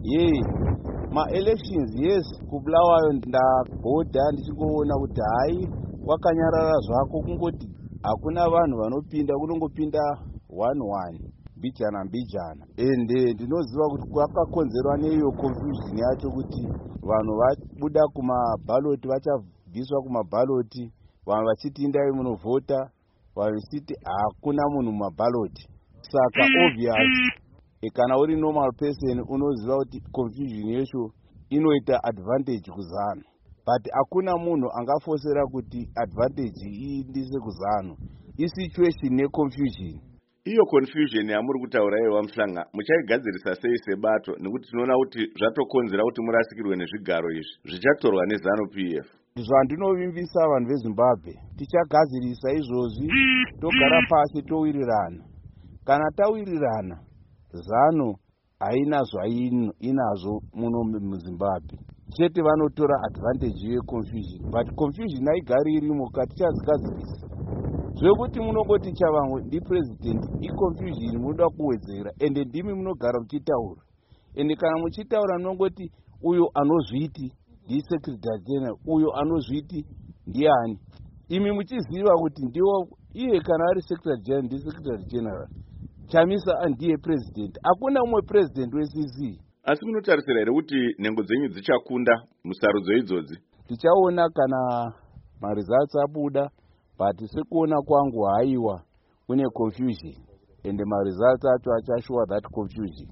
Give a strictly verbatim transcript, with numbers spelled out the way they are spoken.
ye ma-elections yes kubulawayo ndabhodha ndichingoona kuti hai wakanyarara zvako kungoti hakuna vanhu vanopinda kunongopinda one one mbijana mbijana ende ndinoziva kuti kwakakonzerwa neiyo confusion yacho kuti vanhu vabuda kumabhaloti vachabviswa kumabhaloti vanhu vachiti indai munovhota vanhu vachiti hakuna munhu mumabhaloti saka obvious kana uri normal person unoziva kuti confusion yacho inoita advantage kuzano but hakuna munhu angafosera kuti advantage iindise kuzano isituation neconfusion. Iyo confusion yamuri kutaura iye wamuhlanga muchaigadzirisa sei sebato nekuti tinoona kuti zvatokonzera kuti murasikirwe nezvigaro izvi zvichatorwa nezanu P F. Zvandinovimbisa vanhu veZimbabwe tichagadzirisa izvozvi togara pasi towirirana kana tawirirana zano haina zvainazvo muno muZimbabwe chete vanotora advantage yeconfusion but confusion haigari irimo katichazigadzirisa zvekuti munongoti chavamwe ndipresident iconfusion munoda kuwedzera ende ndimi munogara muchitaura ende kana muchitaura munongoti uyo anozviti ndisecretary general uyo anozviti ndiani imi muchiziva kuti ndiwo iye kana ari secretary general ndisecretary general chamisa andiye president hakuna umwe president we-C C. Asi munotarisira here kuti nhengo dzenyu dzichakunda musarudzo idzodzi? Tichaona kana maresults abuda but sekuona kwangu haiwa kune confusion ende maresults acho achashowa that confusion.